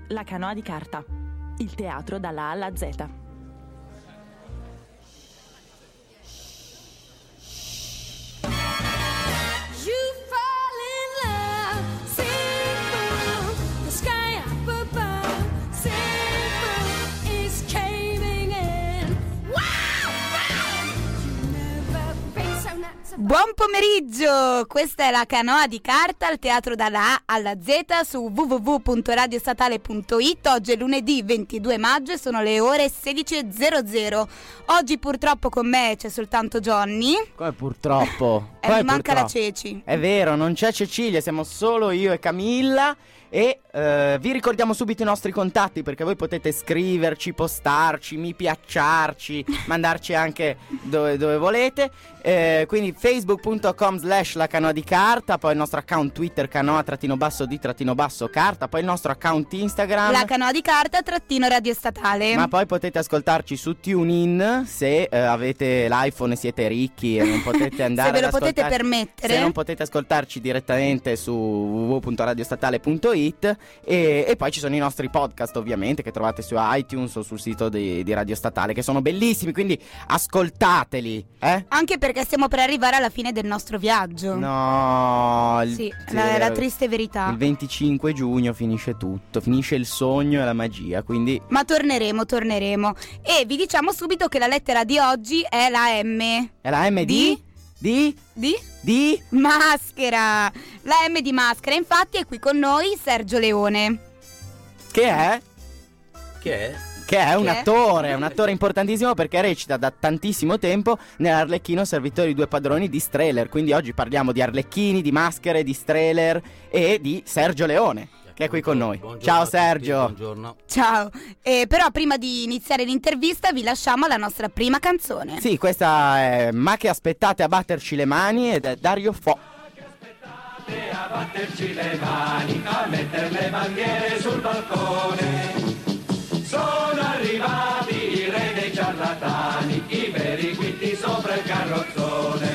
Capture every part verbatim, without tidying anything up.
La Canoa di Carta, il teatro dalla A alla Z. Buon pomeriggio, questa è La Canoa di Carta, al teatro dalla A alla Z su w w w punto radio statale punto i t. Oggi è lunedì ventidue maggio e sono le ore sedici e zero zero. Oggi purtroppo con me c'è soltanto Johnny. Come purtroppo? E Come mi manca purtroppo? la Ceci. È vero, non c'è Cecilia, siamo solo io e Camilla. E eh, vi ricordiamo subito i nostri contatti, perché voi potete scriverci, postarci, mi piacciarci, mandarci anche dove, dove volete. eh, Quindi facebook punto com slash la canoa di carta. Poi il nostro account Twitter canoa trattino basso di trattino basso carta. Poi il nostro account Instagram La Canoa di Carta trattino radio statale. Ma poi potete ascoltarci su TuneIn se eh, avete l'iPhone e siete ricchi e non potete andare se ve lo ad potete ascoltar- permettere. Se non potete ascoltarci direttamente su w w w punto radio statale punto i t. E, e poi ci sono i nostri podcast, ovviamente, che trovate su iTunes o sul sito di, di Radio Statale, che sono bellissimi, quindi ascoltateli, eh? Anche perché stiamo per arrivare alla fine del nostro viaggio. No, il, Sì, la, la triste verità. Il venticinque giugno finisce tutto, finisce il sogno e la magia, quindi... Ma torneremo, torneremo. E vi diciamo subito che la lettera di oggi è la M. È la M di... Di? Di? Di? Maschera. La M di Maschera, infatti è qui con noi Sergio Leone. Che è? Che è? Che è un Che è? attore, un attore importantissimo, perché recita da tantissimo tempo nell'Arlecchino Servitore di due padroni di Strehler. Quindi oggi parliamo di Arlecchini, di maschere, di Strehler e di Sergio Leone, che è qui con noi. Buongiorno Ciao a tutti, Sergio. buongiorno. Ciao. Eh, però prima di iniziare l'intervista vi lasciamo la nostra prima canzone. Sì, questa è Ma che aspettate a batterci le mani, ed è Dario Fo. A batterci le mani, a mettere le bandiere sul balcone. Sono arrivati i re dei ciarlatani, i veri guitti sopra il carrozzone.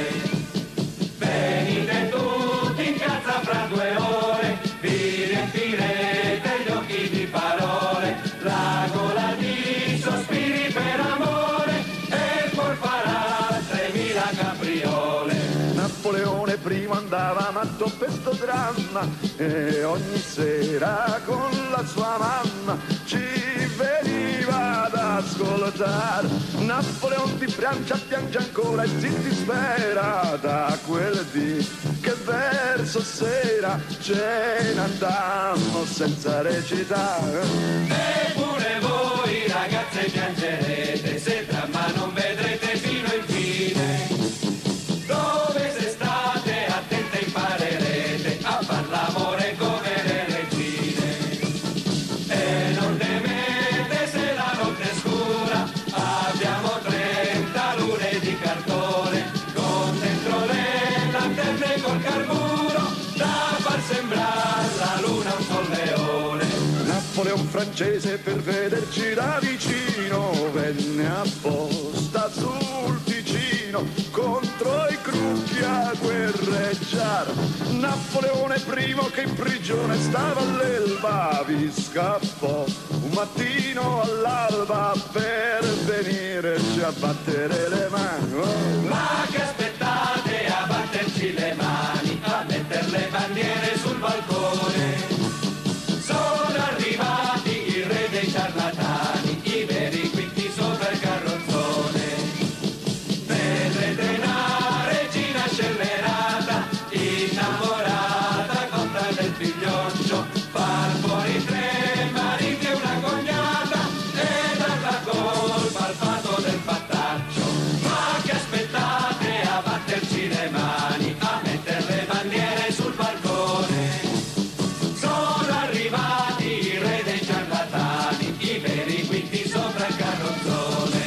Venite tutti in piazza fra due ore, vi riempirete gli occhi di parole, la gola di sospiri per amore, e poi farà tremila capriole. Napoleone prima andava matto per sto dramma e ogni sera con la sua mamma ci veniva ad ascoltare. Napoleone di Francia piange ancora e si dispera da quel dì che verso sera ce ne andammo senza recitare. Eppure voi ragazze piangerete se tra ma non vedrete fino in fine. Dove se state attente imparerete a far l'amore come le regine. E non temete se la notte è scura, abbiamo trenta lune di cartone, con dentro le lanterne col carburo, da far sembrare la luna un solleone. Napoleon francese per vederci da vicino venne apposta sul Ticino contro i crucchi a guerreggiare. Napoleone primo che in prigione stava all'Elba vi scappò un mattino all'alba per venirci a battere le mani. Oh. Ma che aspettate a batterci le mani, a mettere le bandiere sul balcone? Sono arrivati i re dei ciarlatani, i veri guitti sopra il carrozzone. Vedrete una regina scellerata, innamorata, conta del figlioccio, far fuori tre mariti e una cognata e dar la colpa al fato del fattaccio. Ma che aspettate a batterci le mani, a mettere le bandiere sul balcone? Sono arrivati i re dei ciarlatani, i veri guitti sopra il carrozzone.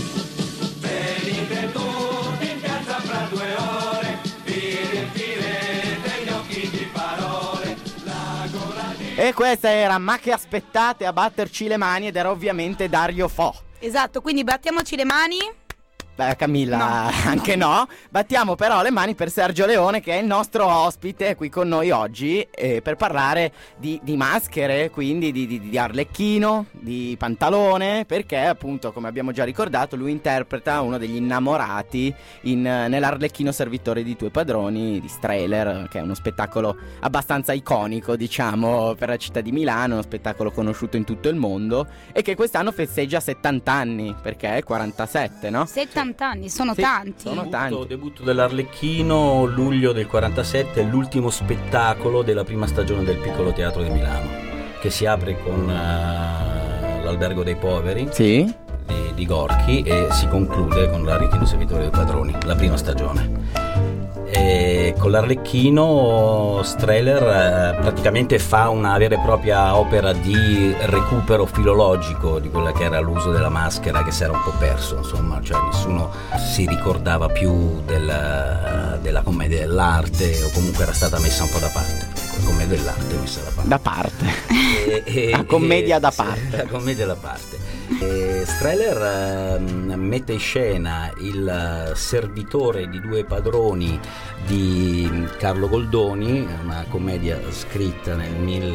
Venite tutti in piazza fra due ore, vi riempirete gli occhi di parole, la gola di... E questa era Ma che aspettate a batterci le mani, ed era ovviamente Dario Fo. Esatto, quindi battiamoci le mani. beh, Camilla No. anche no. Battiamo però le mani per Sergio Leone, che è il nostro ospite qui con noi oggi, eh, per parlare di, di maschere, quindi di, di, di Arlecchino, di Pantalone, perché appunto, come abbiamo già ricordato, lui interpreta uno degli innamorati in, nell'Arlecchino servitore di due padroni di Strehler, che è uno spettacolo abbastanza iconico, diciamo, per la città di Milano, uno spettacolo conosciuto in tutto il mondo e che quest'anno festeggia settanta anni, perché è quarantasette, no? settanta anni, sono Sì, tanti. sono Debutto, tanti. debutto dell'Arlecchino, luglio del quarantasette, è l'ultimo spettacolo della prima stagione del Piccolo Teatro di Milano, che si apre con uh, l'Albergo dei Poveri Sì. di, di Gorchi e si conclude con l'Arlecchino servitore dei padroni, la prima stagione. E con l'Arlecchino Strehler eh, praticamente fa una vera e propria opera di recupero filologico di quella che era l'uso della maschera, che si era un po' perso, insomma, cioè nessuno si ricordava più della, della commedia dell'arte, o comunque era stata messa un po' da parte. La commedia dell'arte messa da parte. Da parte. E- e- La commedia e- da sì, parte. la commedia da parte. E Strehler ehm, mette in scena il servitore di due padroni di Carlo Goldoni, una commedia scritta nel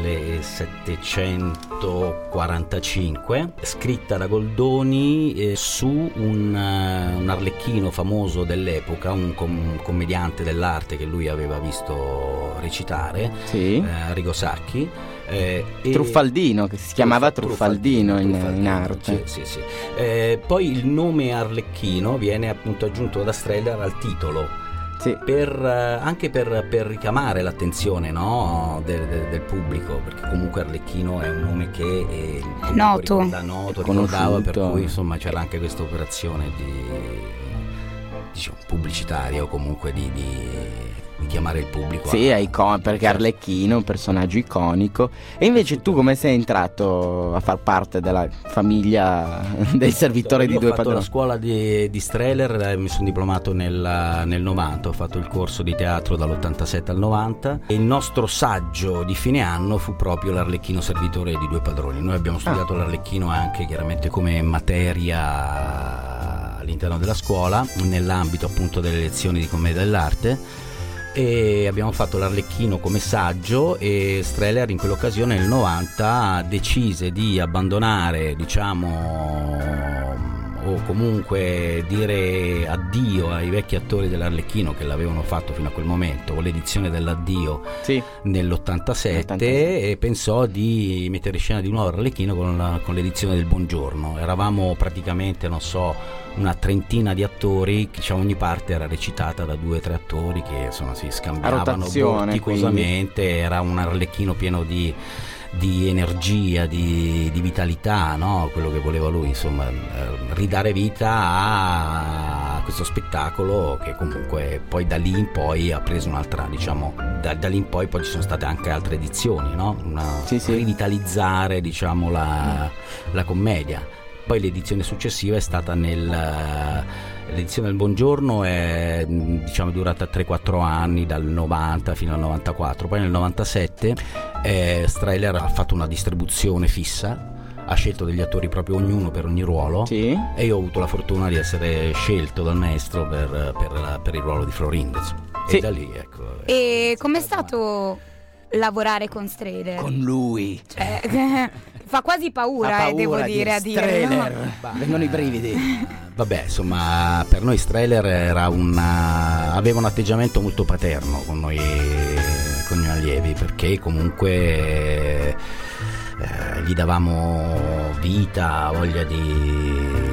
millesettecentoquarantacinque, scritta da Goldoni eh, su un, uh, un arlecchino famoso dell'epoca, un com- commediante dell'arte che lui aveva visto recitare, Sì. eh, Arrigo Sacchi. Eh, e- Truffaldino, che si chiamava Truffa- Truffaldino in, Truffaldino, in arte. Sì, sì, sì. Eh, poi il nome Arlecchino viene appunto aggiunto da Strehler al titolo, Sì. per, eh, anche per, per richiamare l'attenzione, no, del, del- del pubblico, perché comunque Arlecchino è un nome che eh, il pubblico noto. ricorda- noto, Conosciuto. ricordava, per cui insomma c'era anche questa operazione di, diciamo, pubblicitaria, o comunque di, di di chiamare il pubblico. Sì, a- è icon- perché Arlecchino è un personaggio iconico. E invece tu come sei entrato a far parte della famiglia del servitore Io di due ho fatto padroni? la scuola di, di Strehler, eh, mi sono diplomato nel, nel novanta, ho fatto il corso di teatro dall'ottantasette al novanta e il nostro saggio di fine anno fu proprio l'Arlecchino servitore di due padroni. Noi abbiamo studiato Ah. l'Arlecchino anche chiaramente come materia all'interno della scuola, nell'ambito appunto delle lezioni di commedia dell'arte, e abbiamo fatto l'Arlecchino come saggio, e Strehler in quell'occasione nel novanta decise di abbandonare, diciamo, o comunque dire addio ai vecchi attori dell'Arlecchino che l'avevano fatto fino a quel momento, con l'edizione dell'addio Sì. nell'ottantasette, ottantasette. e pensò di mettere in scena di nuovo Arlecchino con, la- con l'edizione del Buongiorno. Eravamo praticamente, non so, una trentina di attori, che diciamo, ogni parte era recitata da due o tre attori che insomma si scambiavano rotazione, vorticosamente. Era un Arlecchino pieno di di energia, di, di vitalità, no? Quello che voleva lui, insomma, eh, ridare vita a questo spettacolo, che comunque poi da lì in poi ha preso un'altra, diciamo, da, da lì in poi poi ci sono state anche altre edizioni, no? Una, Sì, sì. rivitalizzare, diciamo, la, la commedia. Poi l'edizione successiva è stata nel... L'edizione del Buongiorno è, diciamo, durata tre quattro anni, dal novanta fino al novantaquattro. Poi nel novantasette eh, Strehler ha fatto una distribuzione fissa, ha scelto degli attori proprio ognuno per ogni ruolo, Sì. e io ho avuto la fortuna di essere scelto dal maestro per, per, per il ruolo di Florinda. Sì. E da lì, ecco. E è com'è stata- stato lavorare con Strehler? Con lui. Cioè, fa quasi paura, Fa eh, devo paura dire, a dire. Strehler. Vengono i brividi. Vabbè, insomma, per noi Strehler era una, aveva un atteggiamento molto paterno con noi, con noi allievi, perché comunque eh, gli davamo vita, voglia di,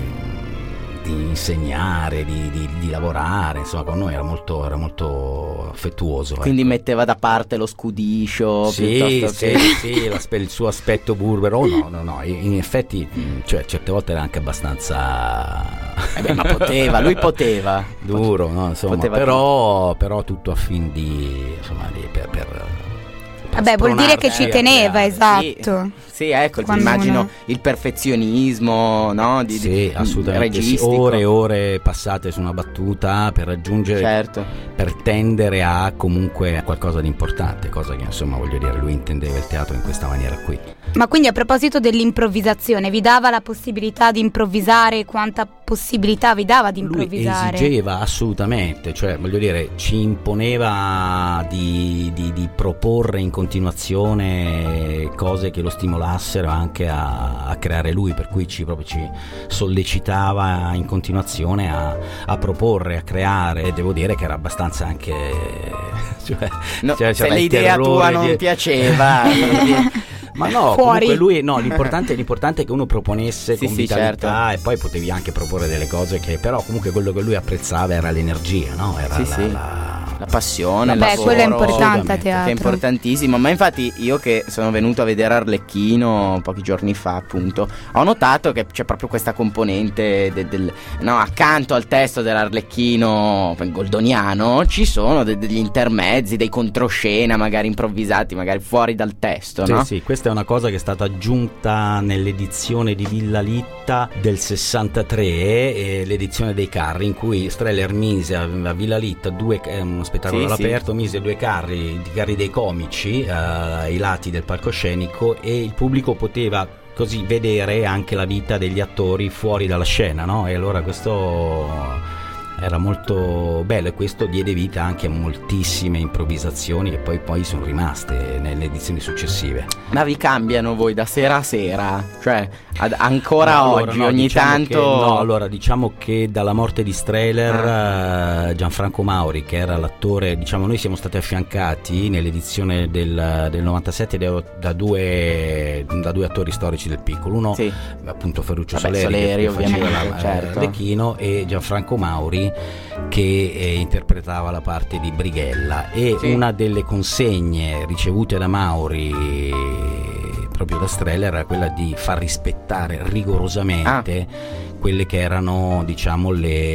di insegnare, di, di, di lavorare, insomma, con noi era molto, era molto affettuoso. Quindi ecco. metteva da parte lo scudiscio Sì, piuttosto sì, che... sì, l'aspe- il suo aspetto burbero, no, no, no, in effetti, mh, cioè, certe volte era anche abbastanza Eh beh, ma poteva, lui poteva. duro, no? Insomma, Poteva però, però tutto a fin di, insomma, di, per, per, per Vabbè, vuol dire che ci spronarci a teneva, creare. esatto. Sì, sì, ecco, Quando immagino uno- il perfezionismo, no? Di, Sì, di- assolutamente sì. registico. Ore e ore passate su una battuta per raggiungere, Certo. per tendere a comunque a qualcosa di importante, cosa che insomma, voglio dire, lui intendeva il teatro in questa maniera qui. Ma quindi, a proposito dell'improvvisazione, vi dava la possibilità di improvvisare quanta possibilità vi dava di Lui improvvisare? esigeva assolutamente, cioè voglio dire, ci imponeva di, di, di proporre in continuazione cose che lo stimolassero anche a, a creare lui, per cui ci, proprio ci sollecitava in continuazione a, a proporre, a creare, e devo dire che era abbastanza anche... Cioè, No, cioè, se c'era il l'idea tua terrore non di- piaceva, Ma no, Fuori. comunque lui no, l'importante, l'importante è che uno proponesse Sì, con sì, vitalità, certo. e poi potevi anche proporre delle cose che però comunque quello che lui apprezzava era l'energia, no? Era Sì, la, sì. la- la passione, il Beh, lavoro, quello è importante a assolutamente, teatro. che è importantissimo. Ma infatti io che sono venuto a vedere Arlecchino pochi giorni fa, appunto, ho notato che c'è proprio questa componente de- del, no, accanto al testo dell'Arlecchino goldoniano ci sono de- degli intermezzi, dei controscena magari improvvisati, magari fuori dal testo, Sì, no? sì, questa è una cosa che è stata aggiunta nell'edizione di Villa Litta del sessantatré, e l'edizione dei carri, in cui Streller mise a, a Villa Litta due, eh, uno spettacolo Sì, all'aperto, mise due carri, i carri dei comici eh, ai lati del palcoscenico, e il pubblico poteva così vedere anche la vita degli attori fuori dalla scena, no? E allora questo era molto bello, e questo diede vita anche a moltissime improvvisazioni che poi, poi sono rimaste nelle edizioni successive. Ma vi cambiano voi da sera a sera? Cioè, ad- ancora No, allora, oggi, no, ogni diciamo tanto... che- no, allora diciamo che dalla morte di Strehler, eh, Gianfranco Mauri, che era l'attore, diciamo, noi siamo stati affiancati nell'edizione del, del novantasette da, da, due, da due attori storici del piccolo. Uno, Sì. appunto, Ferruccio Vabbè, Soleri, Soleri, che faceva ovviamente, la- certo. Lecchino, e Gianfranco Mauri, che eh, interpretava la parte di Brighella. E Sì. una delle consegne ricevute da Mauri, proprio da Strehler, era quella di far rispettare rigorosamente quelle che erano, diciamo,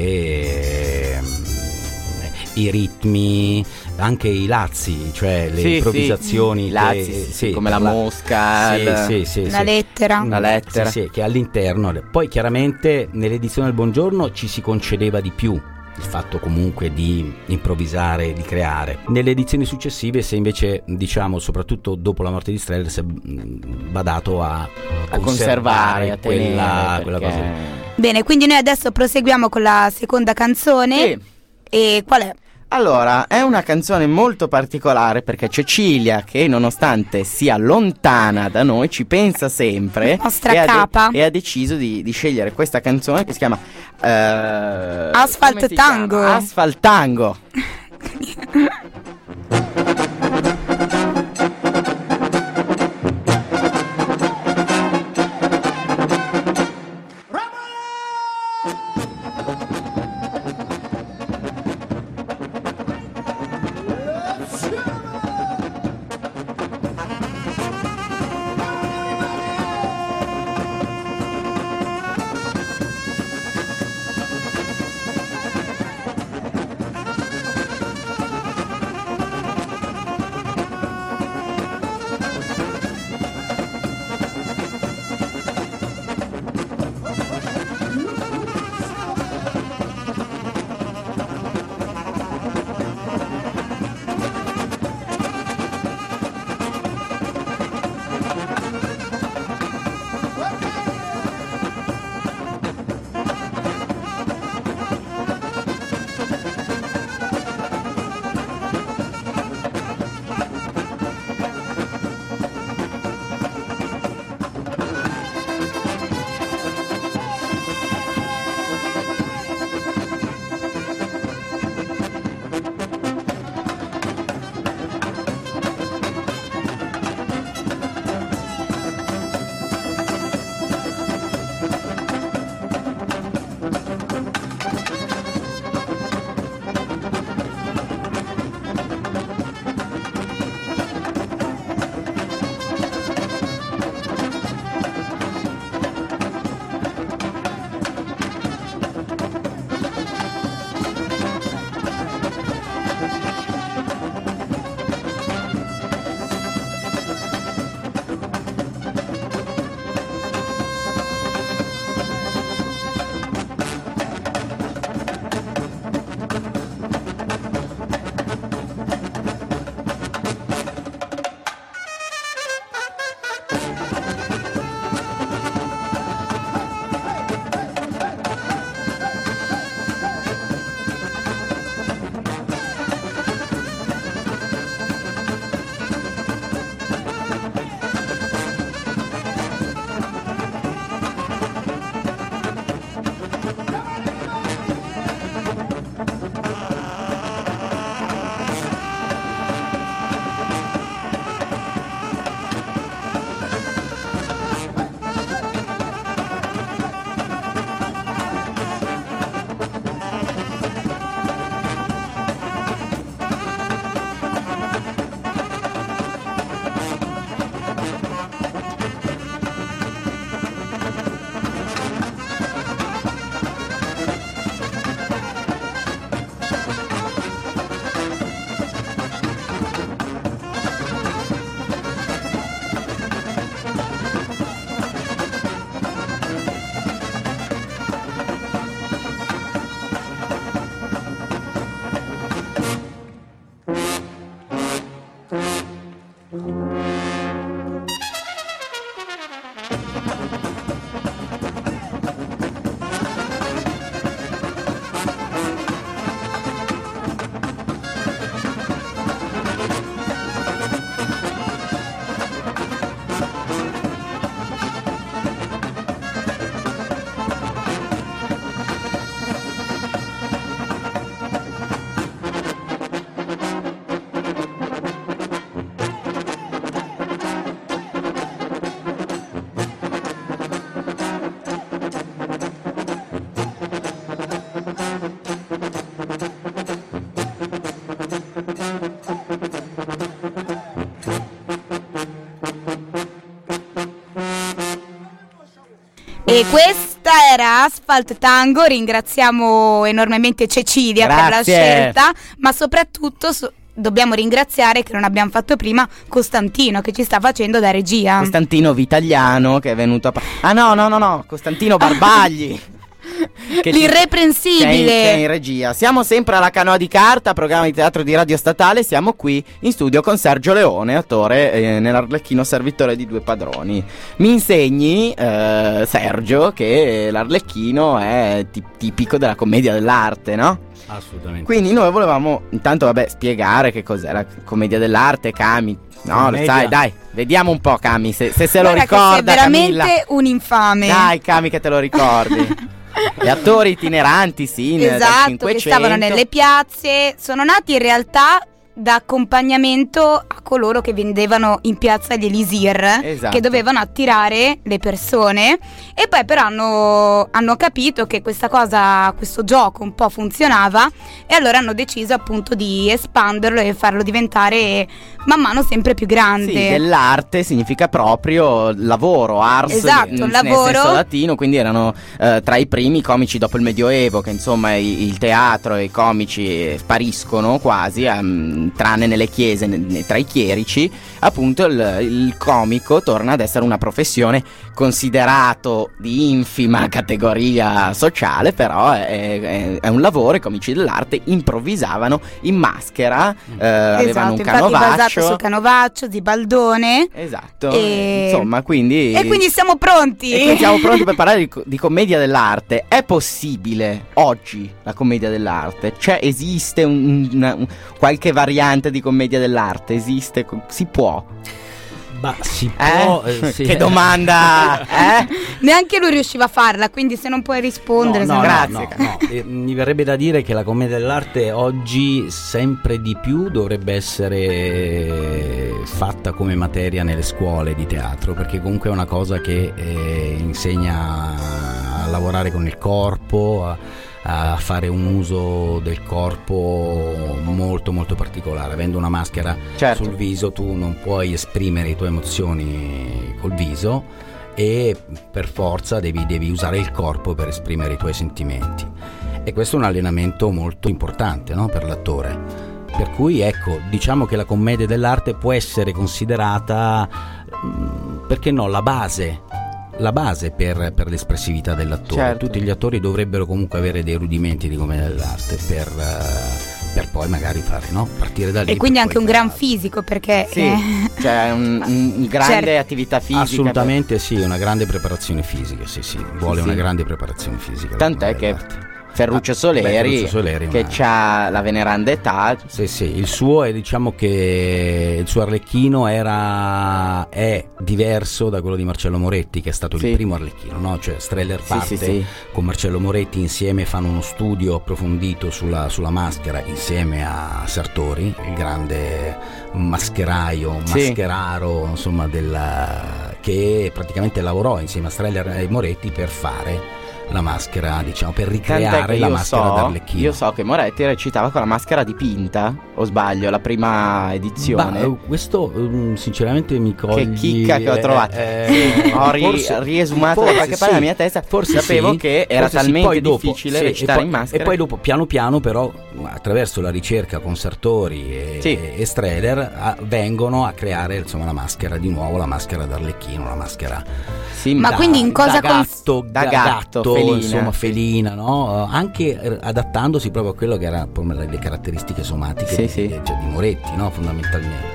le ehm, i ritmi, anche i lazzi, cioè le Sì, sì. improvvisazioni, I che- lazzi, sì, sì, come la mosca, sì, il- sì, sì, La sì. lettera. La lettera. Sì, sì, che all'interno, poi chiaramente nell'edizione del Buongiorno ci si concedeva di più il fatto comunque di improvvisare, di creare. Nelle edizioni successive, se invece, diciamo, soprattutto dopo la morte di Strehler, si è mh, badato a, a conservare, a tenere, quella, quella perché- cosa lì. Bene, quindi noi adesso proseguiamo con la seconda canzone. Sì. E qual è? Allora, è una canzone molto particolare perché Cecilia, che nonostante sia lontana da noi, ci pensa sempre. Nostra e ha de- capa. e ha deciso di, di scegliere questa canzone che si chiama eh, Asphalt come si Tango. chiama? Asphalt Tango. E questa era Asphalt Tango, ringraziamo enormemente Cecilia Grazie. per la scelta, ma soprattutto so- dobbiamo ringraziare, che non abbiamo fatto prima, Costantino che ci sta facendo da regia. Costantino Vitagliano che è venuto a... pa- ah no, no, no, no, Costantino Barbagli. Che ci- L'irreprensibile. Che è, in, che è in regia. Siamo sempre alla Canoa di Carta, programma di teatro di Radio Statale. Siamo qui in studio con Sergio Leone, attore eh, nell'Arlecchino servitore di due padroni. Mi insegni, eh, Sergio, che l'Arlecchino è ti- tipico della commedia dell'arte, no? Assolutamente. Quindi noi volevamo intanto, vabbè, spiegare che cos'è la commedia dell'arte, Cami. No, lo Commedia. sai, dai, vediamo un po', Cami, se, se se lo Guarda che ricorda. sei veramente Camilla. un infame. Dai, Cami, che te lo ricordi. Gli attori itineranti, sì, nel- dal Esatto, che Cinquecento. stavano nelle piazze, sono nati in realtà da accompagnamento a coloro che vendevano in piazza gli elisir, Esatto. che dovevano attirare le persone, e poi però hanno, hanno capito che questa cosa, questo gioco un po' funzionava, e allora hanno deciso appunto di espanderlo e farlo diventare man mano sempre più grande. Sì, dell'arte significa proprio lavoro, ars, Esatto, n- lavoro. nel senso latino, quindi erano eh, tra i primi comici dopo il Medioevo, che insomma i- il teatro e i comici spariscono quasi, ehm, tranne nelle chiese, ne- tra i chierici, appunto il, il comico torna ad essere una professione considerato di infima categoria sociale, però è, è- è un lavoro. I comici dell'arte improvvisavano in maschera, eh, avevano Esatto, un infatti basato canovaccio. sul canovaccio di Baldone. Esatto, E- insomma, quindi E quindi siamo pronti. e quindi siamo pronti per parlare di, co- di commedia dell'arte. È possibile oggi la commedia dell'arte? Cioè, esiste un- una- un- qualche variante di commedia dell'arte? Esiste? Co- Si può? Ma si Eh? può. eh, sì. Che domanda, eh? Neanche lui riusciva a farla, quindi se non puoi rispondere, No, no, se no- Grazie. no, no, no. Eh, mi verrebbe da dire che la commedia dell'arte oggi sempre di più dovrebbe essere fatta come materia nelle scuole di teatro, perché comunque è una cosa che eh, insegna a lavorare con il corpo, a, a fare un uso del corpo molto molto particolare. Avendo una maschera Certo. sul viso, tu non puoi esprimere le tue emozioni col viso, e per forza devi, devi usare il corpo per esprimere i tuoi sentimenti, e questo è un allenamento molto importante, no, per l'attore. Per cui ecco, diciamo che la commedia dell'arte può essere considerata, mh, perché no, la base la base per, per l'espressività dell'attore. Certo. Tutti gli attori dovrebbero comunque avere dei rudimenti di commedia dell'arte per, eh, per poi magari fare, no, partire da lì. E quindi per anche poi un gran fare- fisico, perché Sì, eh, cioè un, un- un grande Certo. attività fisica. Assolutamente sì, una grande preparazione fisica, sì sì, vuole Sì, una sì. grande preparazione fisica. la Tant'è commedia che dell'arte. Ferruccio Ah, Soleri, beh, Ferruccio Soleri, che ma- ha la veneranda età. Sì, sì, il suo è, diciamo che il suo Arlecchino era è diverso da quello di Marcello Moretti, che è stato Sì. il primo Arlecchino, no? Cioè Streller Sì, parte sì, sì. con Marcello Moretti, insieme fanno uno studio approfondito sulla, sulla maschera, insieme a Sartori, il grande mascheraio, Sì. mascheraro, insomma, della, che praticamente lavorò insieme a Streller e Moretti per fare la maschera, diciamo, per Tant'è ricreare che la io maschera so, d'Arlecchino. io so che Moretti recitava con la maschera dipinta, o sbaglio, la prima edizione. Ma, eh, questo um, sinceramente mi cogli. Che chicca che ho eh, trovato. eh, Ho ri- forse- riesumato da forse qualche parte sì, della mia testa. forse Sapevo sì, che era forse sì, talmente poi dopo, difficile sì, recitare e poi, in maschera. E poi dopo, piano piano, però, attraverso la ricerca con Sartori e, Sì. e Streller, a- vengono a creare, insomma, la maschera di nuovo, la maschera d'Arlecchino, la maschera. Sì, Ma da- quindi in cosa da cons- gatto, Da ga- gatto, gatto, felina. insomma, felina, no? Anche eh, adattandosi proprio a quello che erano le caratteristiche somatiche Sì, di, sì. cioè, di Moretti, no? Fondamentalmente.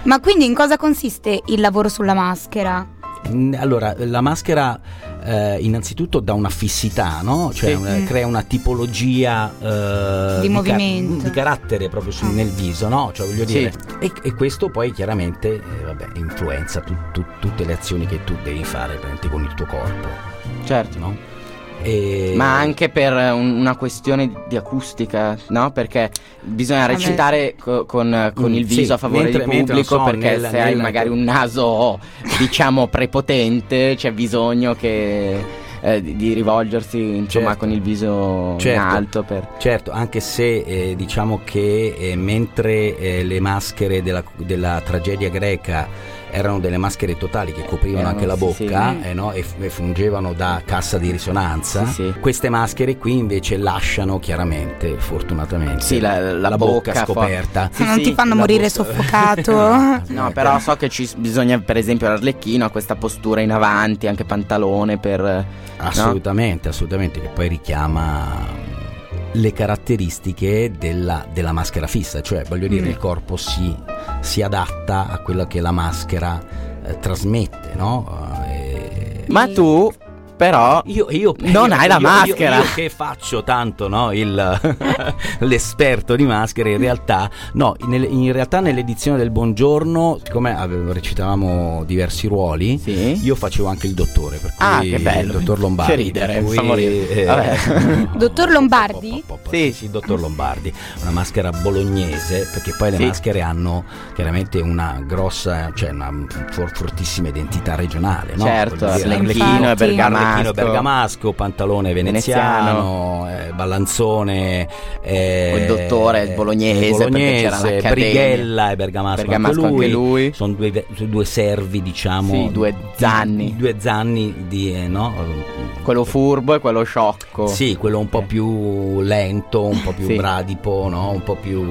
Ma quindi in cosa consiste il lavoro sulla maschera? Allora, la maschera eh, innanzitutto dà una fissità, no? Cioè Sì. una- crea una tipologia eh, Di ca- movimento. di carattere proprio su- nel viso, no? Cioè voglio Sì. dire, e, e questo poi chiaramente eh, vabbè, influenza tu- tu- tutte le azioni che tu devi fare praticamente con il tuo corpo, Certo. no? E... Ma anche per un- una questione di acustica, no? Perché bisogna Vabbè. recitare co- con, con Mm, il sì, viso a favore mentre- del mentre, non pubblico, so, perché nel- se hai nel- magari un naso, diciamo, prepotente, c'è bisogno che eh, di di rivolgersi, insomma, Certo. con il viso Certo. in alto per... Certo, anche se eh, diciamo che eh, mentre eh, le maschere della, della tragedia greca erano delle maschere totali che coprivano Erano, anche la sì, bocca sì. eh, no? e, f- e fungevano da cassa di risonanza, Sì, sì. queste maschere qui invece lasciano chiaramente, fortunatamente, Sì, la- la bocca, bocca fo- scoperta. Sì, non sì, ti fanno la morire bocca- soffocato? No, però so che ci s- bisogna, per esempio, l'Arlecchino ha questa postura in avanti, anche pantalone per... no? Assolutamente, assolutamente, che poi richiama le caratteristiche della, della maschera fissa, cioè voglio dire Mm. il corpo si, si adatta a quello che la maschera eh, trasmette, no? Eh, Ma tu, però... io, io Non io- hai la io- io- maschera. Io, che faccio tanto, no? Il, l'esperto di maschere, in realtà, no, nel- in realtà nell'edizione del Buongiorno, siccome avevo, recitavamo diversi ruoli, Sì. io facevo anche il dottore, per cui Ah, che bello. il dottor Lombardi. Che ridere, per cui, fa morire. eh, Vabbè. Dottor Lombardi? po- po- po- Sì. Sì, sì, dottor Lombardi, una maschera bolognese, perché poi le Sì. maschere hanno chiaramente una grossa, cioè una for- fortissima identità regionale, no? Certo, Voglio dire, Arlecchino e e bergamasco. Arlecchino e bergamasco, pantalone veneziano, Veneziano. eh, ballanzone, eh, Il dottore bolognese, perché c'era bolognese, l'Accademia. Brighella e bergamasco, Bergamasco anche lui. anche lui. Sono due, ve- due servi, diciamo, Sì, due zanni. di- due zanni di, eh, no? Quello furbo e quello sciocco. Sì, quello un po' Sì. più lento, un po' più Sì. bradipo, no? Un po' più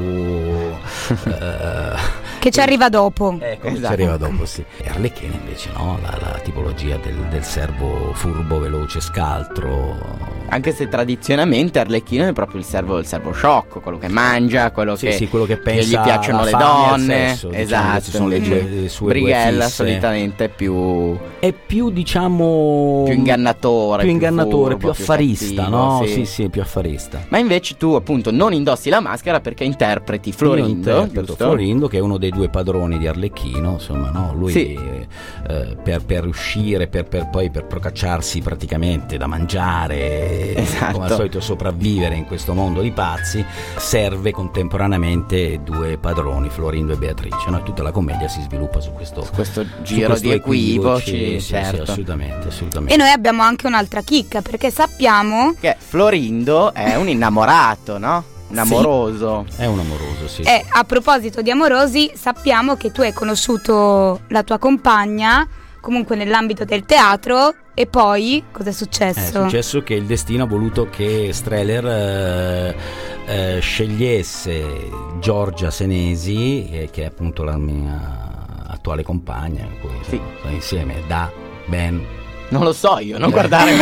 eh, Che ci arriva dopo. ecco, Esatto. ci arriva dopo, sì. E Arlecchino invece no, la, la tipologia del, del servo furbo, veloce, scaltro. Anche se tradizionalmente Arlecchino è proprio il servo, il servo sciocco, quello che mangia, quello Sì, che, sì, quello che pensa gli piacciono alla le fame e al donne. sesso, diciamo, Esatto. queste sono le due- le sue due Brighella fisse. solitamente è più, È più, diciamo, più ingannatore, più ingannatore, furbo, più affarista, cattivo, no? sì. Sì, sì, più affarista. Ma invece tu appunto non indossi la maschera perché interpreti Io Florindo, interpreto giusto? Florindo, che è uno dei due padroni di Arlecchino, insomma, no? Lui Sì. eh, per, per uscire, per, per poi per procacciarsi praticamente da mangiare, Esatto. come al solito sopravvivere in questo mondo di pazzi, serve contemporaneamente due padroni, Florindo e Beatrice, no? E tutta la commedia si sviluppa su questo, Questo su giro questo di equivoci, sì, sì, certo. assolutamente, assolutamente. E noi abbiamo anche un'altra chicca, perché sappiamo Che Florindo è un innamorato, no? Un amoroso. È un amoroso, sì. E a proposito di amorosi, sappiamo che tu hai conosciuto la tua compagna comunque nell'ambito del teatro, e poi cosa è È successo? successo che il destino ha voluto che Streller eh, eh, scegliesse Giorgia Senesi, eh, che è appunto la mia attuale compagna, con cui Sì. sono, sono insieme da ben Non lo so io, non Eh. guardare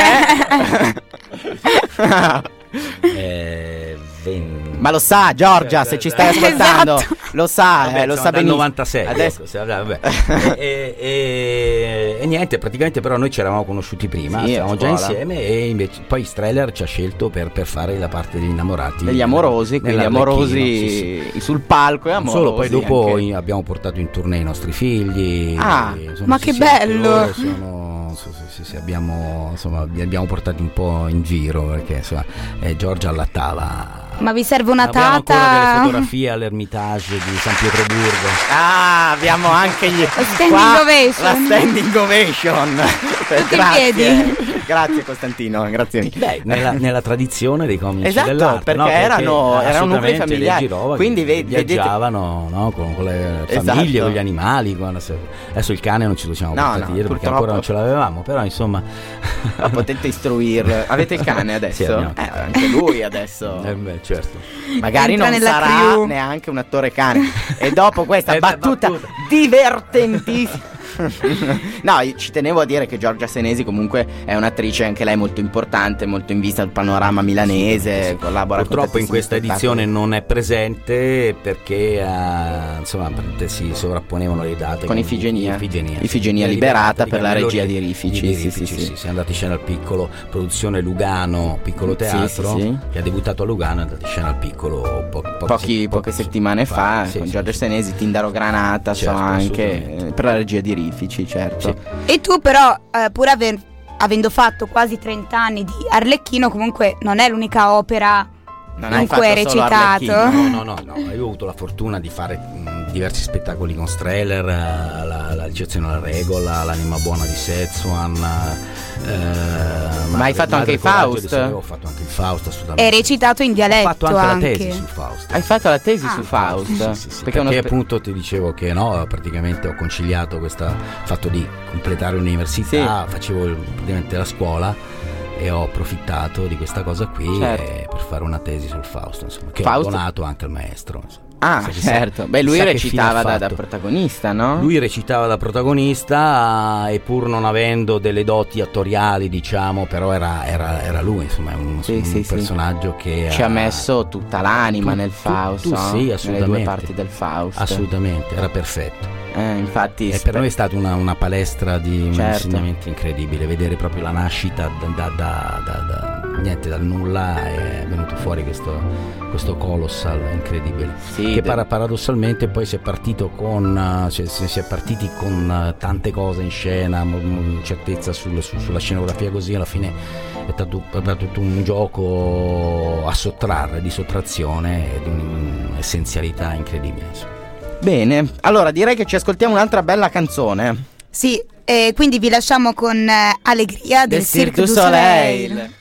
me. eh, ven- Ma lo sa Giorgia, se ci stai ascoltando. Esatto. Lo sa, Vabbè, eh, lo siamo sa dal benissimo. novantasei Adesso ecco, se- vabbè. e, e- e niente, praticamente però noi ci eravamo conosciuti prima, Sì, a stavamo già scuola. insieme, e invece poi Streller ci ha scelto per, per fare la parte degli innamorati, degli amorosi, quindi nell'Arlecchino, amorosi sì, sì. sul palco e Non amorosi. solo, poi dopo anche. in- abbiamo portato in tournée i nostri figli. Ah, insomma, ma sì, che sì, anche bello! loro sono- sì, sì, sì, sì, abbiamo, insomma, li abbiamo portati un po' in giro, perché insomma, eh, Giorgia allattava. Ma vi serve una Abbiamo ancora delle tata? fotografie all'Ermitage di San Pietroburgo. Ah, abbiamo anche gli standing qua ovation. La standing ovation. Tutti in Grazie. piedi. Grazie Costantino, grazie mille. Beh, nella, nella tradizione dei comici Esatto, dell'arte, perché no? erano- erano nuclei assolutamente familiari. le Girova Quindi che ve- vedete- viaggiavano, no? con, con le Esatto. famiglie, con gli animali. con- adesso il cane non ce lo siamo No, portati no, dietro perché purtroppo. ancora non ce l'avevamo, però insomma Ma potete istruirlo. Avete il cane adesso? Sì, abbiamo. eh, anche lui adesso. Eh beh, certo. Magari Entra non nella sarà crew. neanche un attore cane. E dopo questa Eh, beh, battuta, battuta. divertentissima. No, io ci tenevo a dire che Giorgia Senesi comunque è un'attrice anche lei molto importante, molto in vista del panorama milanese, sì, collabora purtroppo con in questa spettacoli. edizione non è presente perché eh, insomma si sovrapponevano le date con Ifigenia Ifigenia, Ifigenia sì, liberata per la Melodie regia di Rifici, di sì, Rifici, sì, sì, sì. siamo andati in scena al piccolo, produzione Lugano Piccolo Teatro, sì, sì, sì. che ha debuttato a Lugano, è andato in scena al piccolo po- po- Pochi, se- poche settimane fa, sì, con sì, Giorgia sì. Senesi, Tindaro Granata, Certo, so anche assolutamente. eh, per la regia di Rifici, certo. Sì. E tu però, eh, pur aver- avendo fatto quasi trenta anni di Arlecchino, comunque non è l'unica opera Non hai in cui hai fatto solo recitato. Arlecchino. No, no, no, no, io ho avuto la fortuna di fare mh, diversi spettacoli con Streller, eh, la, la ricezione alla regola, l'anima buona di Setsuan. Eh, Ma hai fatto anche il Coraggio Faust? di Solero, ho fatto anche il Faust, assolutamente. È recitato in Ho dialetto fatto anche, anche. la tesi sul Faust. Hai fatto la tesi Ah. su Faust? Sì, sì, sì, Perché, perché, è uno spe- appunto ti dicevo che no, praticamente ho conciliato questo fatto di completare l'università, facevo il- praticamente la scuola e ho approfittato di questa cosa qui Certo. eh, per fare una tesi sul Faust, insomma, che Faust- ho donato anche al maestro, insomma. Ah, Chissà che- certo. Beh, lui chissà che recitava fine ha da, da fatto. protagonista, no? Lui recitava da protagonista e pur non avendo delle doti attoriali, diciamo, però era, era, era lui, insomma, è un, Sì, un sì, sì. personaggio che Ci ha messo tutta l'anima Tu- nel tu- Faust, tu no? sì, Nelle due assolutamente. parti del Faust. assolutamente, era perfetto. Eh, infatti E per noi è stata una, una palestra di Certo. insegnamenti incredibile, vedere proprio la nascita da, da, da, da- da- niente, dal nulla è venuto fuori questo, questo colossal incredibile. Sì, che de- para- paradossalmente poi si è partito con uh, cioè, si, si è partiti con uh, tante cose in scena, mo- mo- certezza sul- su- sulla scenografia, così alla fine è stato, è stato tutto un gioco a sottrarre, di sottrazione e di un'essenzialità incredibile, insomma. Bene, allora direi che ci ascoltiamo un'altra bella canzone. Sì, e quindi vi lasciamo con eh, Allegria del, Del Cirque Cirque du du Soleil. Soleil.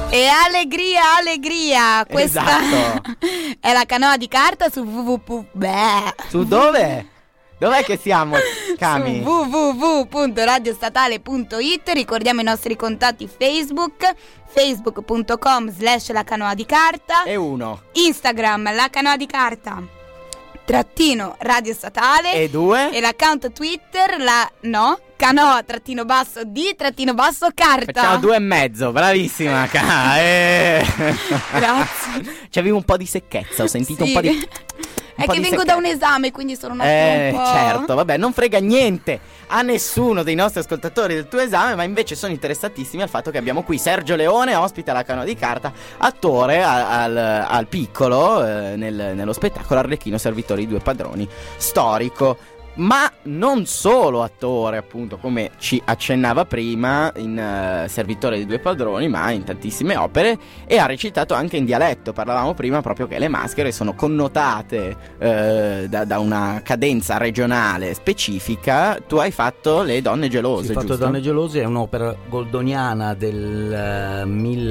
E allegria, allegria! Questa Esatto. è la canoa di carta su www. Beh. Su dove? Dov'è che siamo, Cami? Su w w w punto radiostatale punto it. Ricordiamo i nostri contatti Facebook, facebook punto com slash la canoa di carta, E uno. Instagram la canoa di carta trattino radio statale, E due. e l'account Twitter la no canoa trattino basso di trattino basso carta. Facciamo due e mezzo, bravissima, Ca. Eh. Grazie. C'avevi un po' di secchezza, ho sentito Sì. un po' di... È po' che di vengo secchezza. da un esame, quindi sono un attimo Eh, un po'... certo, vabbè, non frega niente a nessuno dei nostri ascoltatori del tuo esame, ma invece sono interessatissimi al fatto che abbiamo qui Sergio Leone, ospite alla Canoa di Carta, attore a- al, al piccolo eh, nel- nello spettacolo Arlecchino Servitori di due padroni, storico. Ma non solo attore, appunto, come ci accennava prima in uh, Servitore di due padroni, ma in tantissime opere, e ha recitato anche in dialetto. Parlavamo prima proprio che le maschere sono connotate uh, da, da una cadenza regionale specifica. Tu hai fatto Le donne gelose, Sì, ho fatto giusto? Donne gelose, è un'opera goldoniana del uh,